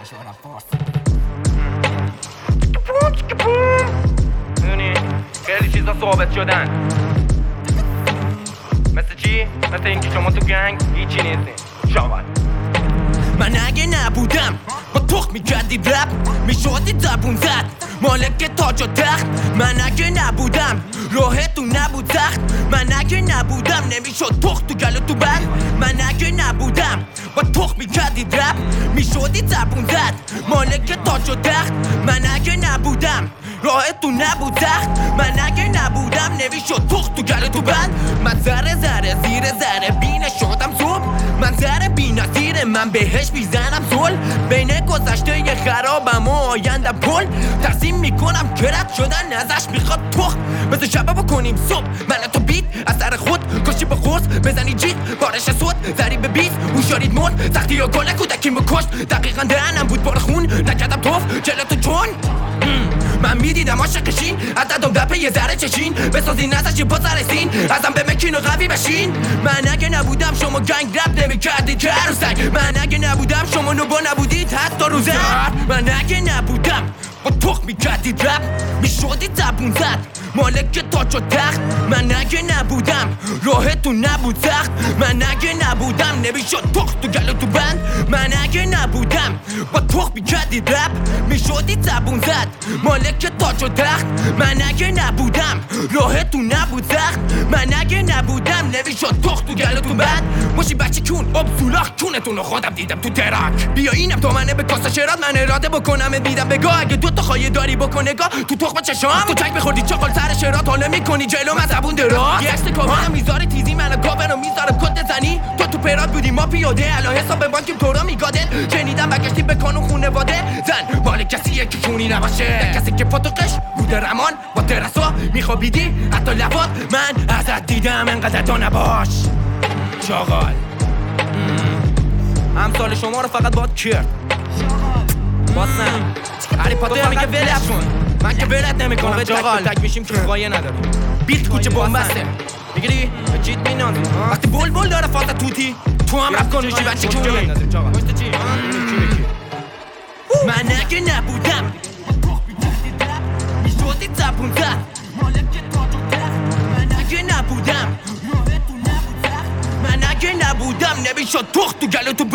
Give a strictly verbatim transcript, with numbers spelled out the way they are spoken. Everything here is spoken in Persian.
میدونی خیلی چیزا ثابت شدن، مثل چی؟ مثل اینکه شما تو گنگ هیچی نیستین. شاول من اگه نبودم با تخت میکردی رپ میشدی زبون زد مالک تاج و تخت. من اگه نبودم راه تو نبود سخت. من اگه نبودم نمیشد تخت تو گلو تو بند. من اگه نبودم با تخت میکردی رپ میشدی زبون زد مالک تاج و تخت. من اگه نبودم راه تو نبود سخت. من اگه نبودم نمیشد تخت تو گلو تو بند. من ذره ذره زیر ذره بینه شدم زوب. من ذره بی‌نظیره من بهش میزنم زل. بین گذشته یه خرابم و آیندم پل. تصمیم میکنم که رد شدن ازش میخواد تخت. مثل شبه بکنیم صبح من تو بیت از سر خود کاشی با قرص بزنی جیت بارش سود زری به بیت هوشیارید مرد سختی یا گل کودکیم بکشت. دقیقا دهنم بود بار خون نکردم توف جلتو چون من میدیدم عاشقشین از دادم دپه یه ذره چشین بسازین ازش یه پا سرسین ازم به مکین و قوی بشین. من اگه نبودم شما گنگ رپ نمیکردید که هر سنگ. من اگه نبودم شما نوبا نبودید حتی روزه. من اگه نبودم با تخت میکردید رپ میشدید زبون زد مالک تاج و تخت. من اگه نبودم راه تو نبود سخت. من اگه نبودم نمیشد تخت تو گلو تو بند. من اگه نبودم با تخت میکردید رپ میشدید زبون زد مالک تاج و تخت. من اگه نبودم راه تو نبود سخت. من اگه نبودم نمیشد تخت تو گلو تو بند. باشی بچه کون اب سولاخ کونتون رو خودم دیدم تو ترک. بیا اینم تو منه به کاسه شراد من اراده بکنم دیدم بگاه. اگه دو تا خواهی داری بکنه گاه تو تخم چشام تو چک بخوردی چاقال سر شرات حاله میکنی جلو من زبون دراز. یه عکس کامانم میذاره تیزی منو کاور رو میذارم کد زنی. تو تو پرات بودی ما پیاده الا حساب بانکیم تو رو میگادن. شنیدم بگشتی به کانون خونواده زن مال کسیه که خونی نباشه. کسی که پاتوقش بود رمان با ترسا میخوابیدی حتی لبات من ازت دیدم انقدر تو نباش چاقال. امثال شما رو فقط باید کرد باسم هری پاتر میگه ولت کن. من که ولت نمیکنم چاقال. تک میشیم که قایه نداری بیت کوچه بومبسته میگیری جیت مینان وقتی بول بول داره فاز توتی تو هم رفت کن میشی بچه کونی پشت چی؟ من اگه نبودم میشدی زبون زد من اگه نبودم من اگه نبودم نمیشد تخت تو گلو تو